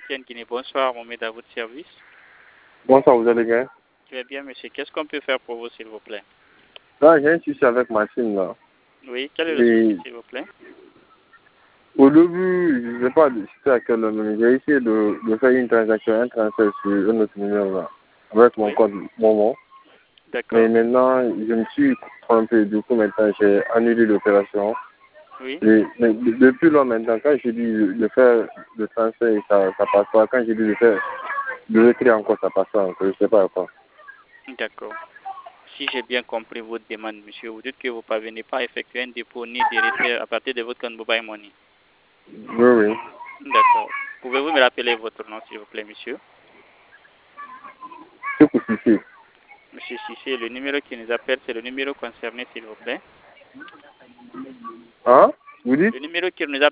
MTN Guinée. Bonsoir, Mohamed, à votre service. Bonsoir, vous allez bien? Très bien, monsieur. Qu'est-ce qu'on peut faire pour vous, s'il vous plaît? Là, j'ai un souci avec ma SIM, là. Oui, quel est le souci, s'il vous plaît? Au début, je ne sais pas c'était à quel moment, j'ai essayé de faire une transaction, un transfert sur un autre numéro, là, avec mon code Momo. D'accord. Mais maintenant, je me suis trompé. Du coup, maintenant, j'ai annulé l'opération. Oui. Mais depuis là, maintenant, quand j'ai dit de faire le transfert, ça passe pas. Quand j'ai dit de retirer encore, ça passe pas encore. Je ne sais pas quoi. D'accord. Si j'ai bien compris votre demande, monsieur, vous dites que vous ne parvenez pas à effectuer un dépôt ni des retrait à partir de votre compte Mobile Money. Oui. D'accord. Pouvez-vous me rappeler votre nom, s'il vous plaît, monsieur? C'est pour Sissi. Monsieur Sissé, le numéro qui nous appelle, c'est le numéro concerné, s'il vous plaît. Hein? Vous dites? Le numéro qui nous appelle.